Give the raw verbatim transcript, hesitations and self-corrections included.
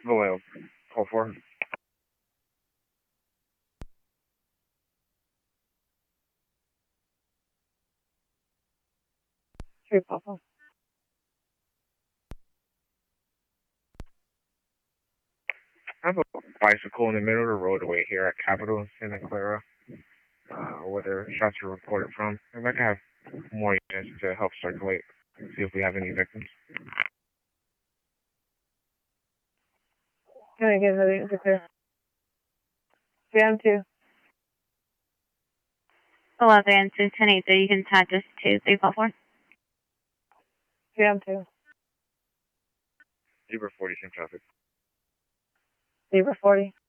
Vallejo, call four. Three, Papa. I have a bicycle in the middle of the roadway here at Capitol in Santa Clara, uh, where the shots are reported from. I'd like to have more units to help circulate, see if we have any victims. Can I get another unit to clear? three M two. Hello, three M two, ten eight three, you can attach us to three four four. three M two. Zebra forty, same traffic. Zebra forty.